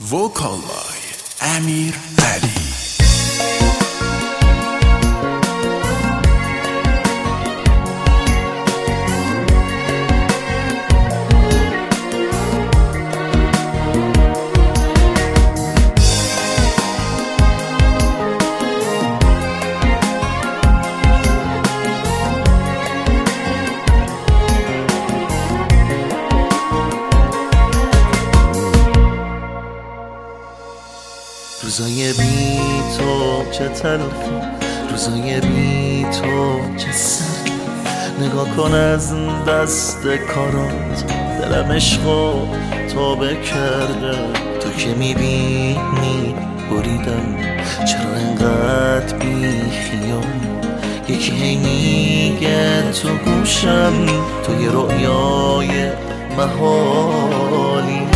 Vocal by Amir Ali. روزای بی تو چه تلخی، روزای بی تو چه سخت. نگاه کن از دست کارات، دلم عشقو توبه کرده. تو که میبینی بریدم، چرا انقدر بی خیال؟ یکی هی میگه تو گوشم تو یه رؤیای محالی.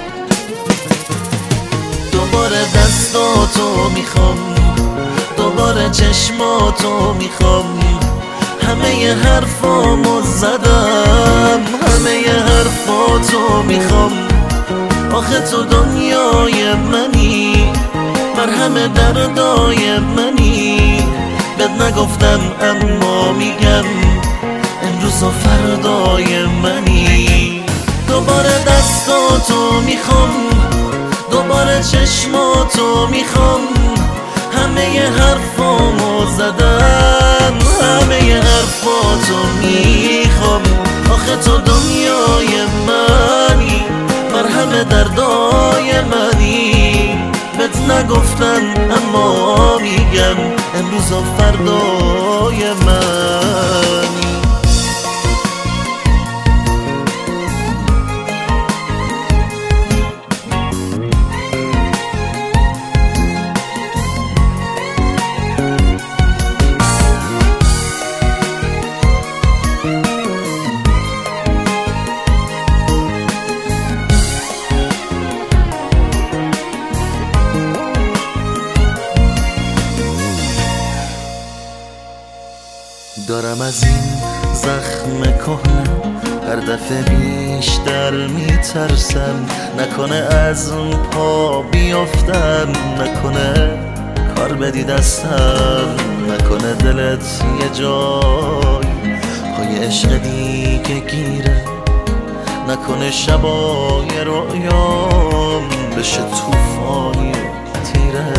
دوباره دستاتو میخوام، دوباره چشماتو میخوام. همه حرفامو زدم، همه حرفاتو میخوام. آخه تو دنیای منی، مرهم دردای منی. بهت نگفتم اما میگم، امروز و فردای منی. دوباره دستاتو میخوام، دوباره چشماتو میخوام. همه حرفامو زدم، همه حرفاتو میخوام. آخه تو دنیای منی، مرهم دردای منی. بهت نگفتم اما میگم، امروز و فردای منی. دارم از این زخم کهنه هر دفعه بیشتر میترسم. نکنه از اون پا بیافتم، نکنه کار بدی دستم، نکنه دلت یه جای پای عشق دیگه گیره. نکنه شبای رویام بشه توفانی و تیره.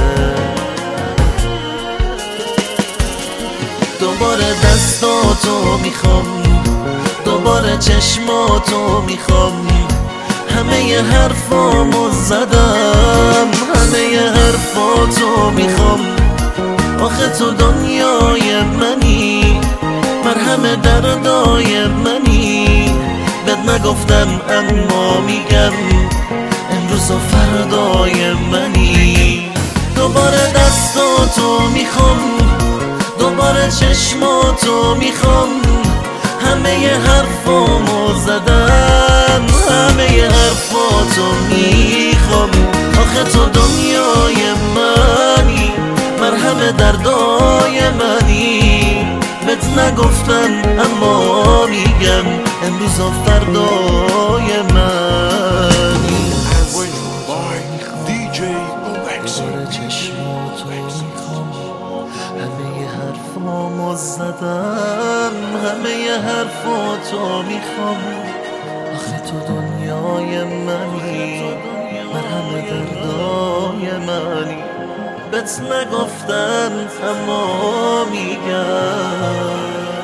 دوباره دستاتو میخوام، دوباره چشماتو میخوام. همه حرفامو زدم، همه حرفاتو میخوام. آخه تو دنیای منی، مرهم دردای منی. بهت نگفتم اما میگم، امروز و فردای منی. دوباره دستاتو میخوام، دوباره چشماتو میخوام. همه حرفامو زدم، همه حرفاتو میخوام. آخه تو دنیای منی، مرهم دردای منی. بهت نگفتم اما میگم، امروز و فردای منی. دوباره چشماتو میخوام، همه حرفامو زدم، همه حرفاتو میخوام. آخه تو دنیای منی، مرهم دردای منی. بهت نگفتم اما میگم.